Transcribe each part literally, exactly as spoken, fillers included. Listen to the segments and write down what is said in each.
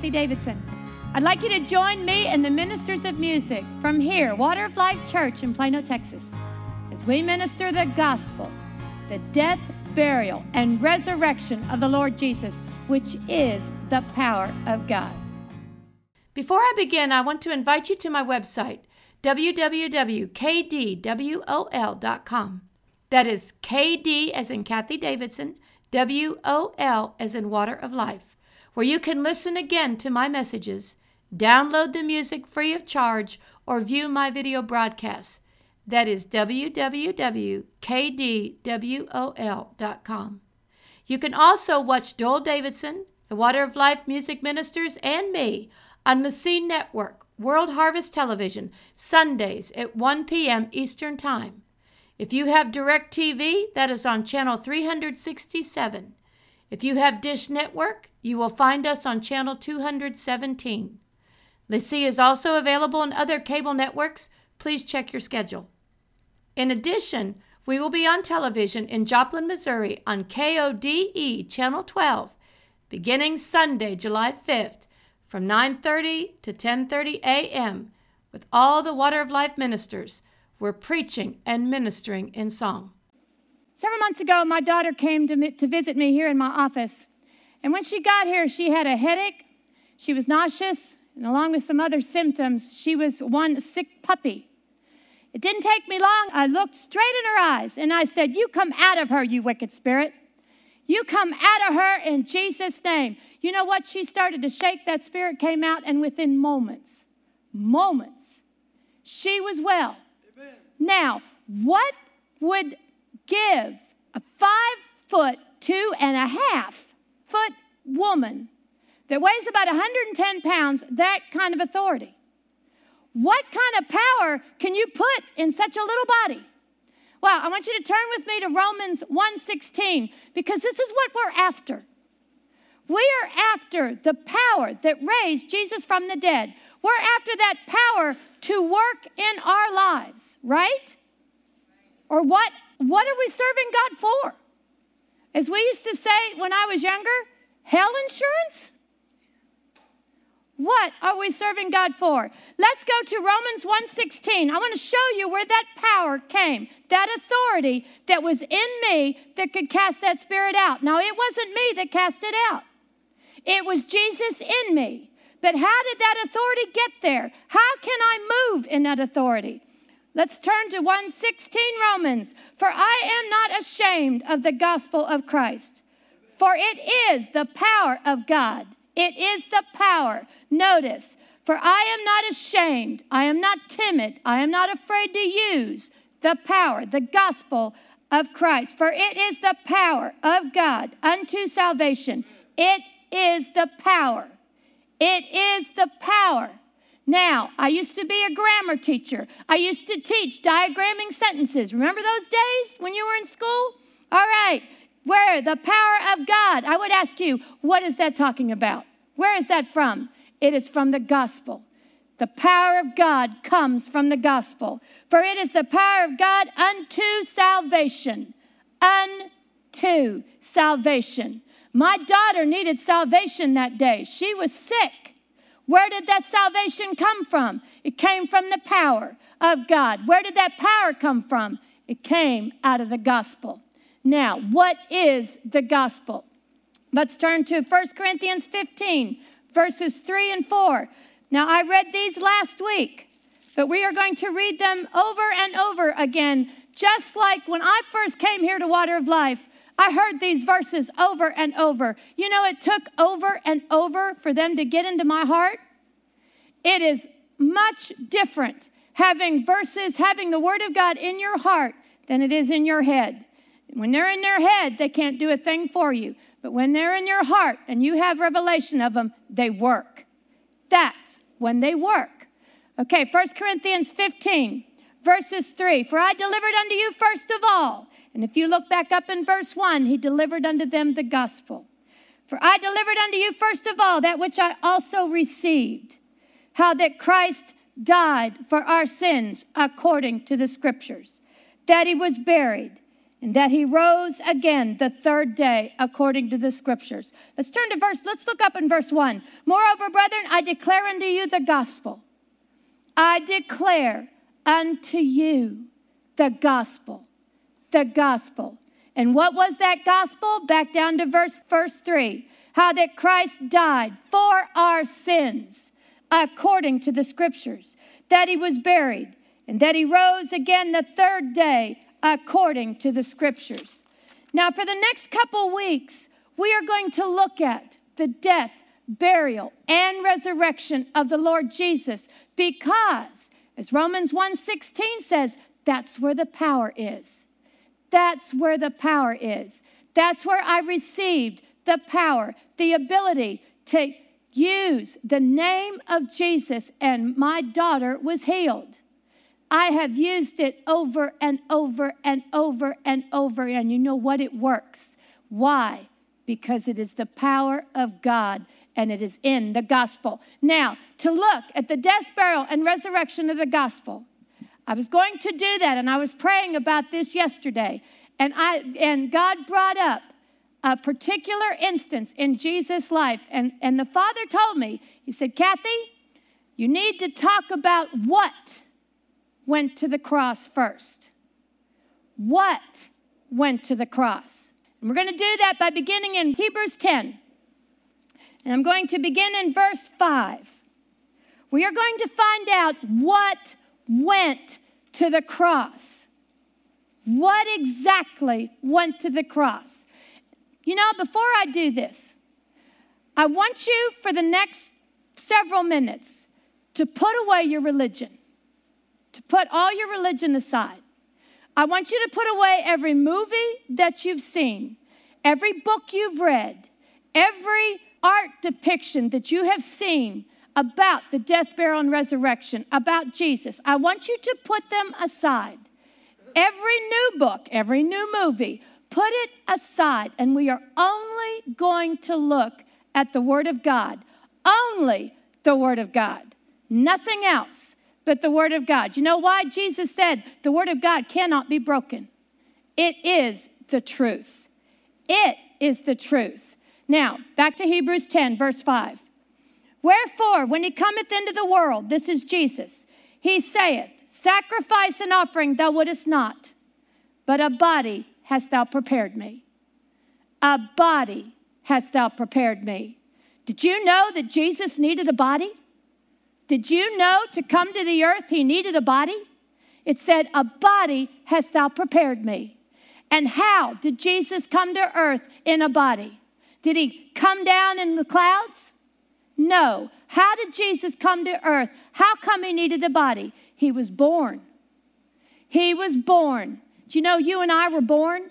Kathy Davidson. I'd like you to join me and the ministers of music from here, Water of Life Church in Plano, Texas, as we minister the gospel, the death, burial, and resurrection of the Lord Jesus, which is the power of God. Before I begin, I want to invite you to my website, w w w dot k d w o l dot com. That is K D as in Kathy Davidson, W O L as in Water of Life, where you can listen again to my messages, download the music free of charge, or view my video broadcasts. That is w w w dot k d w o l dot com. You can also watch Joel Davidson, the Water of Life music ministers, and me on the C Network, World Harvest Television, Sundays at one p.m. Eastern Time. If you have DirecTV, that is on channel three hundred sixty-seven. If you have Dish Network, you will find us on channel two hundred seventeen. LeSee is also available on other cable networks. Please check your schedule. In addition, we will be on television in Joplin, Missouri on K O D E Channel twelve, beginning Sunday, July fifth, from nine thirty to ten thirty a.m. with all the Water of Life ministers. We're preaching and ministering in song. Several months ago, my daughter came to, me, to visit me here in my office. And when she got here, she had a headache, she was nauseous, and along with some other symptoms, she was one sick puppy. It didn't take me long. I looked straight in her eyes, and I said, "You come out of her, you wicked spirit. You come out of her in Jesus' name." You know what? She started to shake. That spirit came out, and within moments, moments, she was well. Amen. Now, what would give a five foot, two and a half foot woman that weighs about one hundred ten pounds that kind of authority? What kind of power can you put in such a little body? Well, I want you to turn with me to Romans one sixteen, because this is what we're after. We are after the power that raised Jesus from the dead. We're after that power to work in our lives, right? Or what, what are we serving God for? As we used to say when I was younger, hell insurance? What are we serving God for? Let's go to Romans one sixteen. I want to show you where that power came, that authority that was in me that could cast that spirit out. Now, it wasn't me that cast it out. It was Jesus in me. But how did that authority get there? How can I move in that authority? Let's turn to one sixteen Romans. "For I am not ashamed of the gospel of Christ, for it is the power of God." It is the power. Notice, "For I am not ashamed, I am not timid, I am not afraid to use the power," the gospel of Christ. "For it is the power of God unto salvation." It is the power. It is the power. Now, I used to be a grammar teacher. I used to teach diagramming sentences. Remember those days when you were in school? All right. Where? The power of God. I would ask you, what is that talking about? Where is that from? It is from the gospel. The power of God comes from the gospel. "For it is the power of God unto salvation." Unto salvation. My daughter needed salvation that day. She was sick. Where did that salvation come from? It came from the power of God. Where did that power come from? It came out of the gospel. Now, what is the gospel? Let's turn to First Corinthians fifteen, verses three and four. Now, I read these last week, but we are going to read them over and over again. Just like when I first came here to Water of Life, I heard these verses over and over. You know, it took over and over for them to get into my heart. It is much different having verses, having the Word of God in your heart than it is in your head. When they're in their head, they can't do a thing for you. But when they're in your heart and you have revelation of them, they work. That's when they work. Okay, First Corinthians fifteen, verses three. "For I delivered unto you first of all." And if you look back up in verse one, he delivered unto them the gospel. "For I delivered unto you first of all that which I also received, how that Christ died for our sins according to the scriptures, that he was buried, and that he rose again the third day according to the scriptures. Let's turn to verse, let's look up in verse one. Moreover, brethren, I declare unto you the gospel. I declare unto you the gospel, the gospel. And what was that gospel? Back down to verse, verse three. How that Christ died for our sins according to the scriptures, that he was buried, and that he rose again the third day according to the scriptures. Now, for the next couple weeks, we are going to look at the death, burial, and resurrection of the Lord Jesus, because, as Romans one sixteen says, that's where the power is. That's where the power is. That's where I received the power, the ability to use the name of Jesus, and my daughter was healed. I have used it over and over and over and over, and you know what? It works. Why? Because it is the power of God, and it is in the gospel. Now, to look at the death, burial, and resurrection of the gospel, I was going to do that, and I was praying about this yesterday, and I and God brought up a particular instance in Jesus' life, and, and the Father told me, he said, Kathy, you need to talk about what went to the cross first. What went to the cross? And we're going to do that by beginning in Hebrews ten. And I'm going to begin in verse five. We are going to find out what went to the cross. What exactly went to the cross? You know, before I do this, I want you for the next several minutes to put away your religion, to put all your religion aside. I want you to put away every movie that you've seen, every book you've read, every art depiction that you have seen about the death, burial, and resurrection, about Jesus. I want you to put them aside. Every new book, every new movie, put it aside, and we are only going to look at the Word of God. Only the Word of God. Nothing else but the Word of God. You know why? Jesus said the Word of God cannot be broken. It is the truth. It is the truth. Now, back to Hebrews ten, verse five. Wherefore, when he cometh into the world, this is Jesus, he saith, sacrifice and offering thou wouldest not, but a body hast thou prepared me. A body hast thou prepared me. Did you know that Jesus needed a body? Did you know to come to the earth he needed a body? It said, a body hast thou prepared me. And how did Jesus come to earth in a body? Did he come down in the clouds? No. How did Jesus come to earth? How come he needed a body? He was born. He was born. Do you know you and I were born?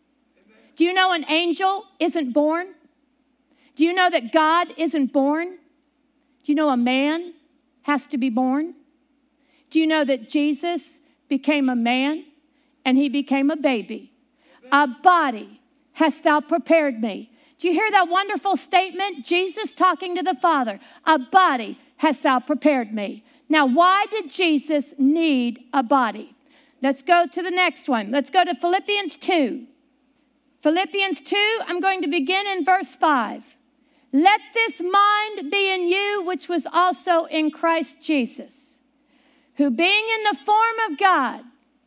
Do you know an angel isn't born? Do you know that God isn't born? Do you know a man has to be born? Do you know that Jesus became a man and he became a baby? A body hast thou prepared me. Do you hear that wonderful statement? Jesus talking to the Father. A body hast thou prepared me. Now, why did Jesus need a body? Let's go to the next one. Let's go to Philippians two. Philippians two, I'm going to begin in verse five. Let this mind be in you, which was also in Christ Jesus, who being in the form of God,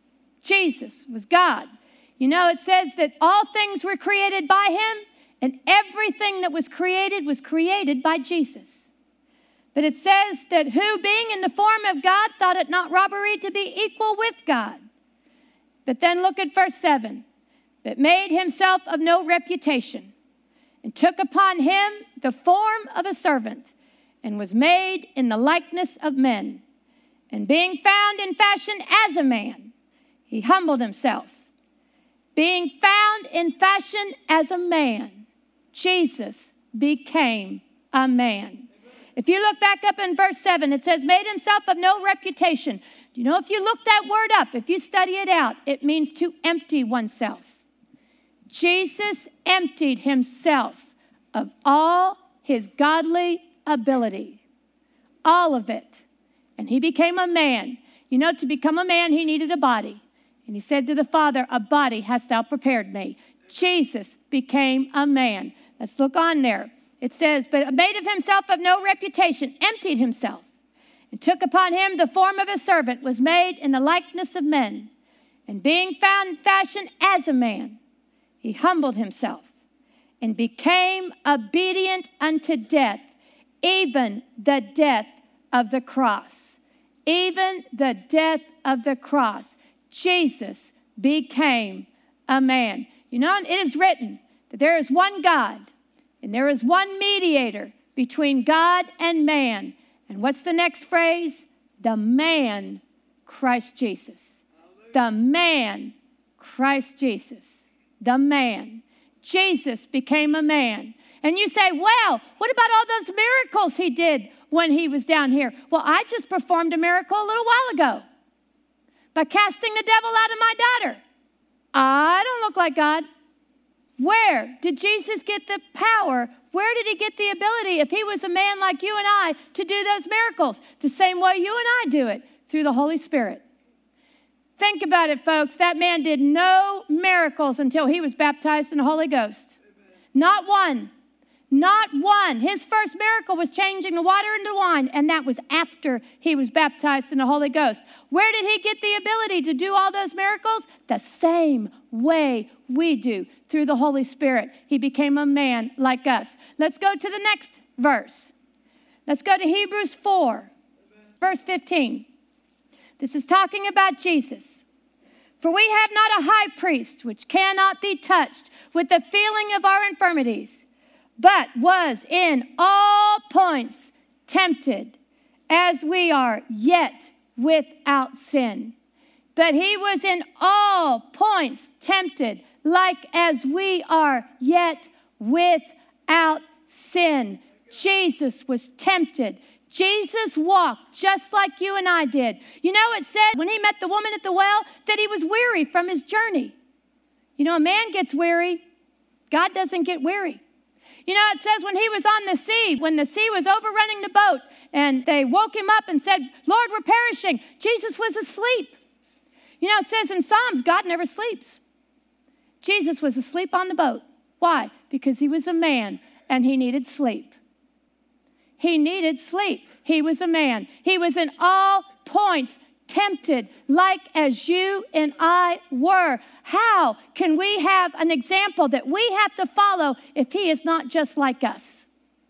Jesus was God. You know, it says that all things were created by him, and everything that was created was created by Jesus. But it says that who being in the form of God thought it not robbery to be equal with God. But then look at verse seven. But made himself of no reputation, and took upon him the form of a servant, and was made in the likeness of men. And being found in fashion as a man, he humbled himself. Being found in fashion as a man, Jesus became a man. If you look back up in verse seven, it says, made himself of no reputation. Do you know, if you look that word up, if you study it out, it means to empty oneself. Jesus emptied himself of all his godly ability, all of it. And he became a man. You know, to become a man, he needed a body. And he said to the Father, a body hast thou prepared me. Jesus became a man. Let's look on there. It says, but made of himself of no reputation, emptied himself, and took upon him the form of a servant, was made in the likeness of men. And being found in fashion as a man, he humbled himself and became obedient unto death, even the death of the cross. Even the death of the cross. Jesus became a man. You know, it is written that there is one God and there is one mediator between God and man. And what's the next phrase? The man, Christ Jesus. The man, Christ Jesus. The man. Jesus became a man. And you say, well, what about all those miracles he did when he was down here? Well, I just performed a miracle a little while ago by casting the devil out of my daughter. I don't look like God. Where did Jesus get the power? Where did he get the ability, if he was a man like you and I, to do those miracles? The same way you and I do it, through the Holy Spirit. Think about it, folks. That man did no miracles until he was baptized in the Holy Ghost. Amen. Not one. Not one. His first miracle was changing the water into wine, and that was after he was baptized in the Holy Ghost. Where did he get the ability to do all those miracles? The same way we do, through the Holy Spirit. He became a man like us. Let's go to the next verse. Let's go to Hebrews four, Amen. Verse fifteen. This is talking about Jesus. For we have not a high priest which cannot be touched with the feeling of our infirmities, but was in all points tempted as we are, yet without sin. But he was in all points tempted, like as we are, yet without sin. Jesus was tempted. Jesus walked just like you and I did. You know, it said when he met the woman at the well that he was weary from his journey. You know, a man gets weary. God doesn't get weary. You know, it says when he was on the sea, when the sea was overrunning the boat, and they woke him up and said, Lord, we're perishing. Jesus was asleep. You know, it says in Psalms, God never sleeps. Jesus was asleep on the boat. Why? Because he was a man and he needed sleep. He needed sleep. He was a man. He was in all points tempted like as you and I were. How can we have an example that we have to follow if he is not just like us?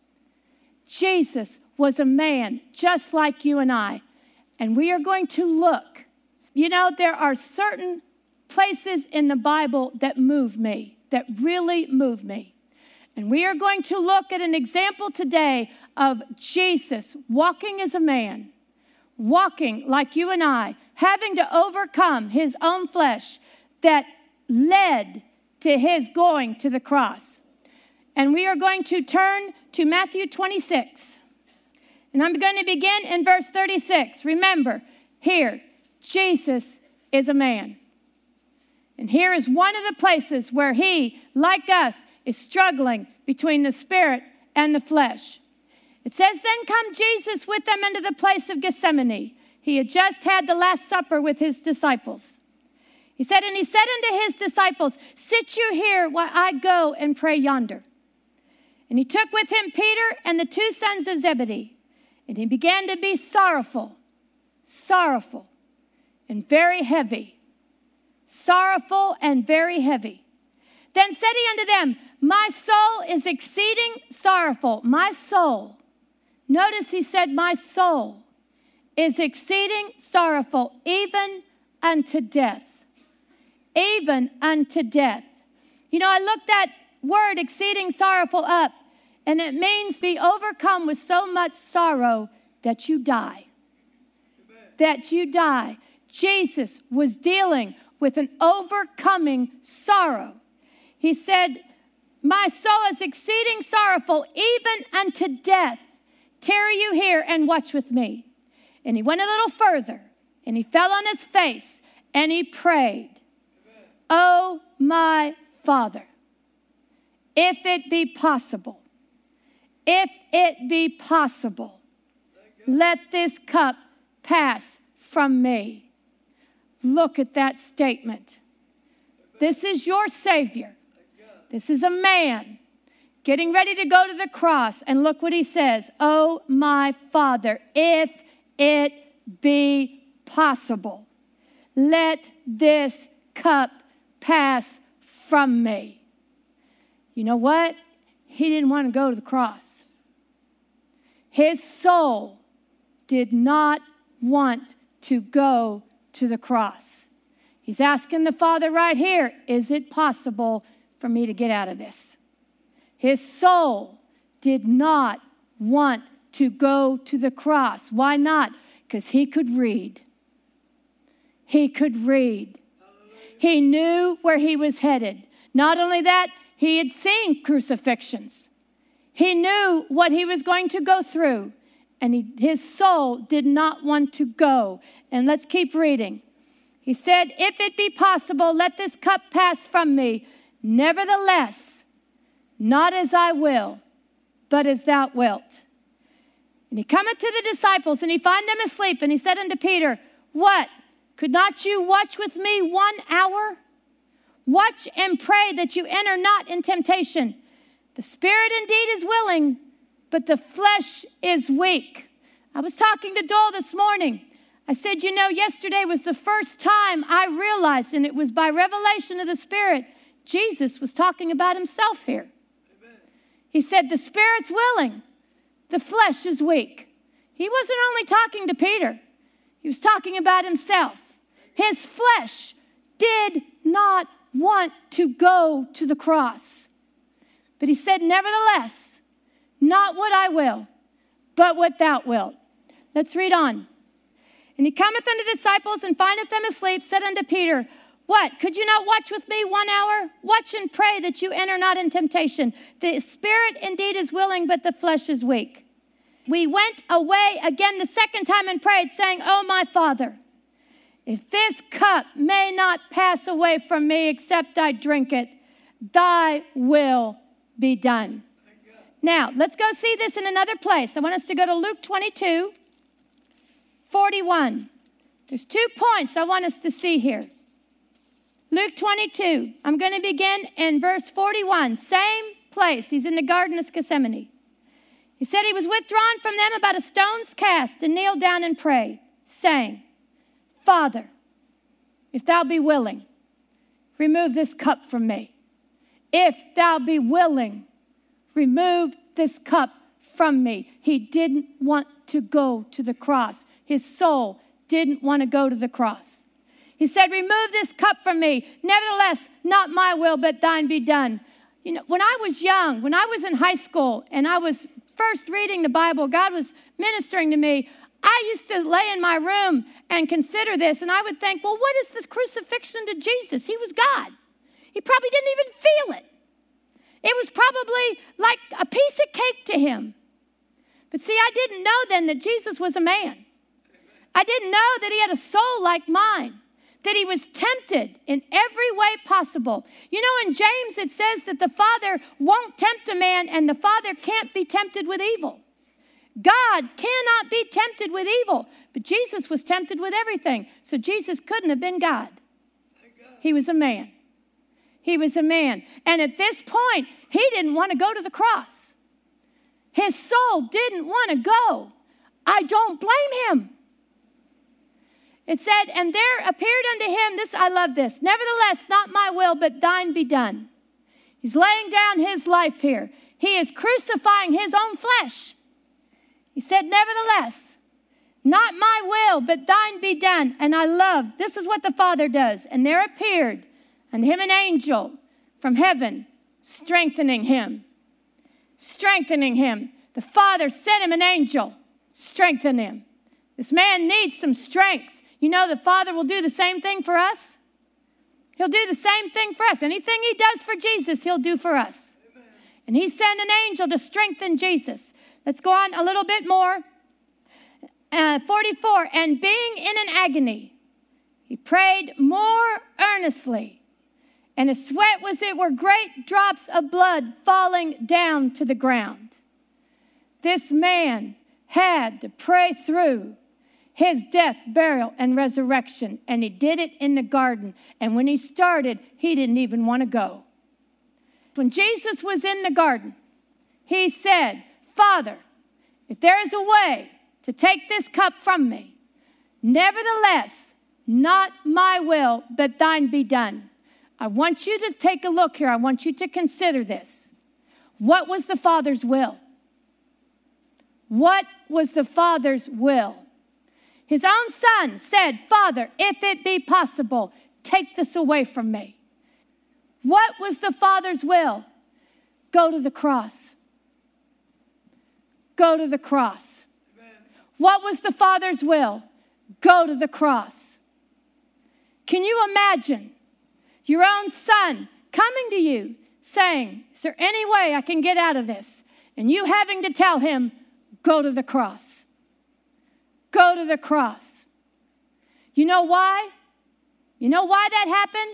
Jesus was a man just like you and I. And we are going to look. You know, there are certain places in the Bible that move me, that really move me. And we are going to look at an example today of Jesus walking as a man, walking like you and I, having to overcome his own flesh that led to his going to the cross. And we are going to turn to Matthew twenty-six. And I'm going to begin in verse thirty-six. Remember, here, Jesus is a man. And here is one of the places where he, like us, is struggling between the spirit and the flesh. It says, then come Jesus with them into the place of Gethsemane. He had just had the Last Supper with his disciples. He said, and he said unto his disciples, sit you here while I go and pray yonder. And he took with him Peter and the two sons of Zebedee. And he began to be sorrowful, sorrowful, and very heavy. Sorrowful and very heavy. Then said he unto them, my soul is exceeding sorrowful. My soul. Notice he said, my soul is exceeding sorrowful, even unto death. Even unto death. You know, I looked that word exceeding sorrowful up, and it means be overcome with so much sorrow that you die. Amen. That you die. Jesus was dealing with an overcoming sorrow. He said, my soul is exceeding sorrowful, even unto death. Tarry you here and watch with me. And he went a little further, and he fell on his face, and he prayed, Amen. Oh, my Father, if it be possible, if it be possible, let this cup pass from me. Look at that statement. This is your Savior. This is a man getting ready to go to the cross. And look what he says. Oh, my Father, if it be possible, let this cup pass from me. You know what? He didn't want to go to the cross. His soul did not want to go to the cross. He's asking the Father right here, is it possible for me to get out of this? His soul did not want to go to the cross. Why not? Because he could read. He could read. He knew where he was headed. Not only that, he had seen crucifixions. He knew what he was going to go through. And he, his soul did not want to go. And let's keep reading. He said, if it be possible, let this cup pass from me. Nevertheless, not as I will, but as thou wilt. And he cometh to the disciples, and he find them asleep. And he said unto Peter, what? Could not you watch with me one hour? Watch and pray that you enter not in temptation. The spirit indeed is willing, but the flesh is weak. I was talking to Dole this morning. I said, you know, yesterday was the first time I realized, and it was by revelation of the Spirit, Jesus was talking about himself here. Amen. He said, the spirit's willing, the flesh is weak. He wasn't only talking to Peter. He was talking about himself. His flesh did not want to go to the cross. But he said, nevertheless, not what I will, but what thou wilt. Let's read on. And he cometh unto the disciples and findeth them asleep, said unto Peter, what? Could you not watch with me one hour? Watch and pray that you enter not in temptation. The spirit indeed is willing, but the flesh is weak. We went away again the second time and prayed, saying, oh, my Father, if this cup may not pass away from me except I drink it, thy will be done. Now, let's go see this in another place. I want us to go to Luke twenty-two, forty-one. There's two points I want us to see here. Luke twenty-two. I'm going to begin in verse forty-one. Same place. He's in the Garden of Gethsemane. He said he was withdrawn from them about a stone's cast and kneeled down and prayed, saying, Father, if thou be willing, remove this cup from me. If thou be willing, remove this cup from me. He didn't want to go to the cross. His soul didn't want to go to the cross. He said, remove this cup from me. Nevertheless, not my will, but thine be done. You know, when I was young, when I was in high school and I was first reading the Bible, God was ministering to me. I used to lay in my room and consider this, and I would think, well, what is this crucifixion to Jesus? He was God. He probably didn't even feel it. It was probably like a piece of cake to him. But see, I didn't know then that Jesus was a man. I didn't know that he had a soul like mine, that he was tempted in every way possible. You know, in James it says that the Father won't tempt a man, and the Father can't be tempted with evil. God cannot be tempted with evil, but Jesus was tempted with everything. So Jesus couldn't have been God. He was a man. He was a man. And at this point, he didn't want to go to the cross. His soul didn't want to go. I don't blame him. It said, and there appeared unto him, this, I love this, nevertheless, not my will, but thine be done. He's laying down his life here. He is crucifying his own flesh. He said, nevertheless, not my will, but thine be done. And I love, this is what the Father does. And there appeared unto him an angel from heaven, strengthening him. Strengthening him. The Father sent him an angel, strengthen him. This man needs some strength. You know, the Father will do the same thing for us. He'll do the same thing for us. Anything he does for Jesus, he'll do for us. Amen. And he sent an angel to strengthen Jesus. Let's go on a little bit more. Uh, forty-four, and being in an agony, he prayed more earnestly, and his sweat was it were great drops of blood falling down to the ground. This man had to pray through his death, burial, and resurrection. And he did it in the garden. And when he started, he didn't even want to go. When Jesus was in the garden, he said, Father, if there is a way to take this cup from me, nevertheless, not my will, but thine be done. I want you to take a look here. I want you to consider this. What was the Father's will? What was the Father's will? His own Son said, Father, if it be possible, take this away from me. What was the Father's will? Go to the cross. Go to the cross. Amen. What was the Father's will? Go to the cross. Can you imagine your own Son coming to you saying, is there any way I can get out of this? And you having to tell him, go to the cross. Go to the cross. You know why? You know why that happened?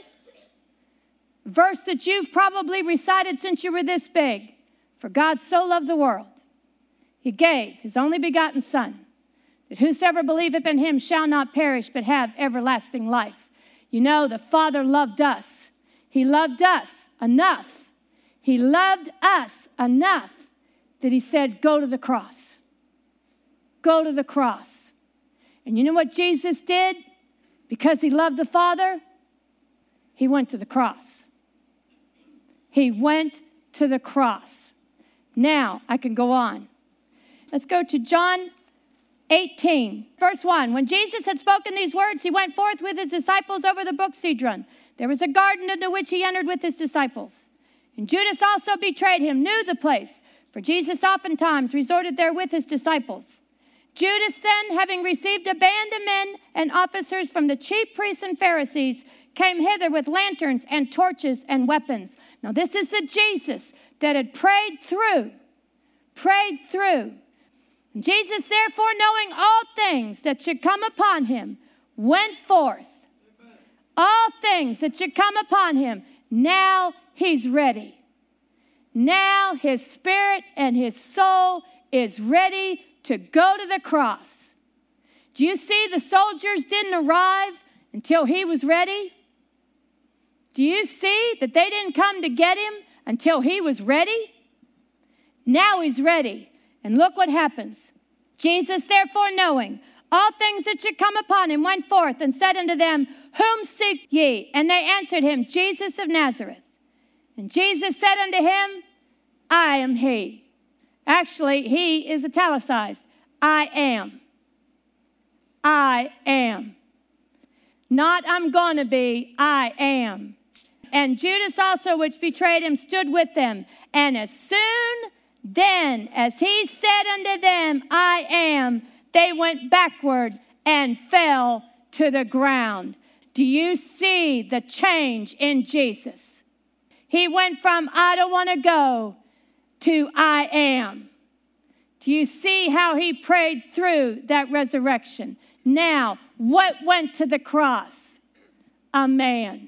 A verse that you've probably recited since you were this big. For God so loved the world, he gave his only begotten Son, that whosoever believeth in him shall not perish, but have everlasting life. You know, the Father loved us. He loved us enough. He loved us enough that he said, go to the cross. Go to the cross. And you know what Jesus did? Because he loved the Father, he went to the cross. He went to the cross. Now I can go on. Let's go to John eighteen, verse one. When Jesus had spoken these words, he went forth with his disciples over the brook Cedron. There was a garden into which he entered with his disciples. And Judas also betrayed him, knew the place, for Jesus oftentimes resorted there with his disciples. Judas then, having received a band of men and officers from the chief priests and Pharisees, came hither with lanterns and torches and weapons. Now this is the Jesus that had prayed through, prayed through. And Jesus, therefore, knowing all things that should come upon him, went forth. Amen. All things that should come upon him. Now he's ready. Now his spirit and his soul is ready to go to the cross. Do you see the soldiers didn't arrive until he was ready? Do you see that they didn't come to get him until he was ready? Now he's ready. And look what happens. Jesus, therefore, knowing all things that should come upon him, went forth and said unto them, whom seek ye? And they answered him, Jesus of Nazareth. And Jesus said unto him, I am he. Actually, he is italicized. I am. I am. Not I'm going to be, I am. And Judas also, which betrayed him, stood with them. And as soon then as he said unto them, I am, they went backward and fell to the ground. Do you see the change in Jesus? He went from I don't want to go to I am. Do you see how he prayed through that resurrection? Now, what went to the cross? A man.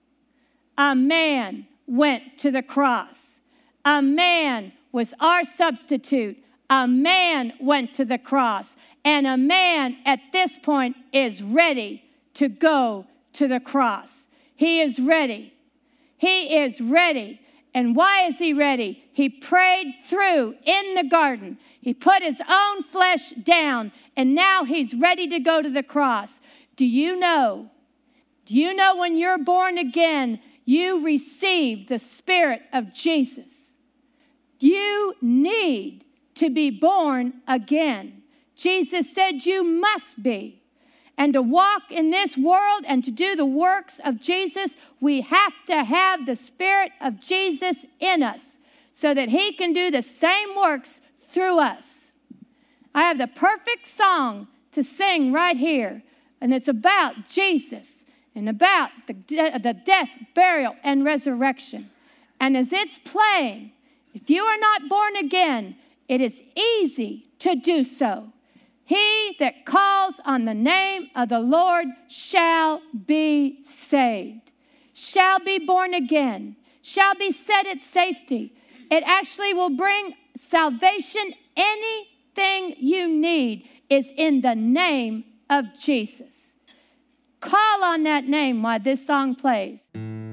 A man went to the cross. A man was our substitute. A man went to the cross. And a man at this point is ready to go to the cross. He is ready. He is ready. And why is he ready? He prayed through in the garden. He put his own flesh down, and now he's ready to go to the cross. Do you know? Do you know when you're born again, you receive the Spirit of Jesus? You need to be born again. Jesus said you must be. And to walk in this world and to do the works of Jesus, we have to have the Spirit of Jesus in us so that he can do the same works through us. I have the perfect song to sing right here, and it's about Jesus and about the, de- the death, burial, and resurrection. And as it's playing, if you are not born again, it is easy to do so. He that calls on the name of the Lord shall be saved, shall be born again, shall be set at safety. It actually will bring salvation. Anything you need is in the name of Jesus. Call on that name while this song plays.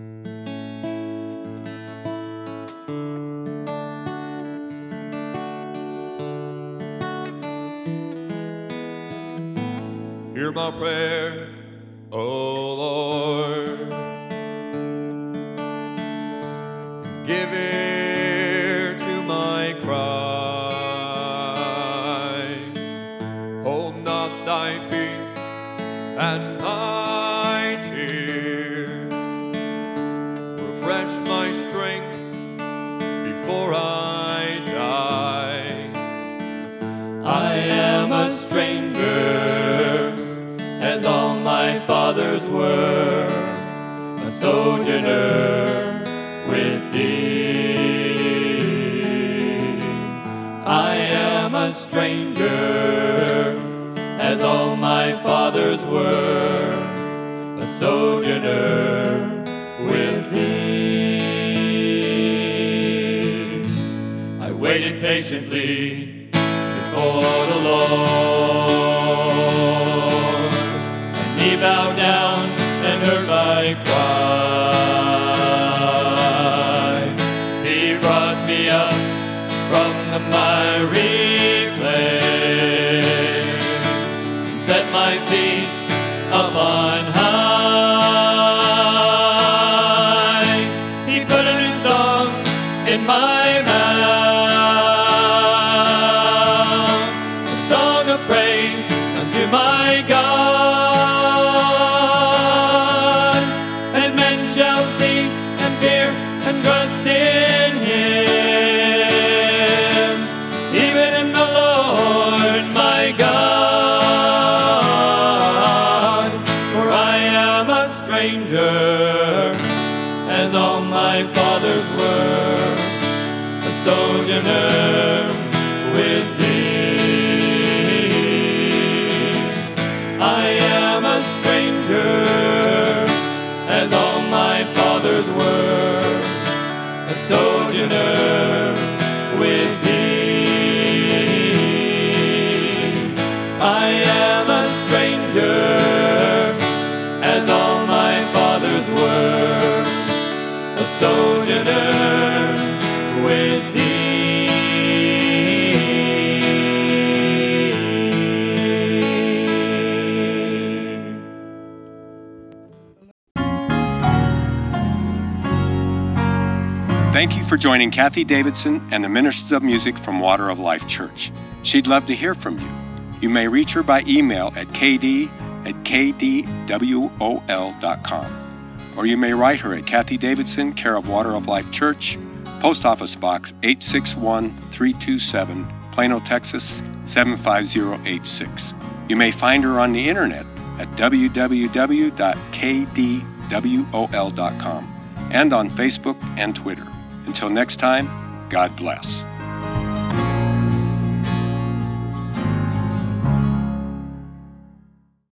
Hear my prayer, O Lord. Give ear to my cry. Hold not thy peace and my tears. Refresh my strength before I die. I am a stranger, as all my fathers were, a sojourner with thee. I am a stranger, as all my fathers were, a sojourner with thee. I waited patiently before the Lord, and he bowed down and heard my cry. He brought me up from the miry clay, and set my feet upon high. He put a new song in my mouth, a song of praise unto my God. And men shall see and fear and trust in him, even in the Lord my God. For I am a stranger, as all my fathers were, a sojourner with thee. I am a stranger, as all my fathers were, a sojourner with thee. I am a stranger, as all my fathers were, a sojourner with thee. Thank you for joining Kathy Davidson and the Ministers of Music from Water of Life Church. She'd love to hear from you. You may reach her by email at k d at k d w o l dot com. Or you may write her at Kathy Davidson, care of Water of Life Church, Post Office Box eight six one three two seven, Plano, Texas seven five zero eight six. You may find her on the internet at w w w dot k d w o l dot com and on Facebook and Twitter. Until next time, God bless.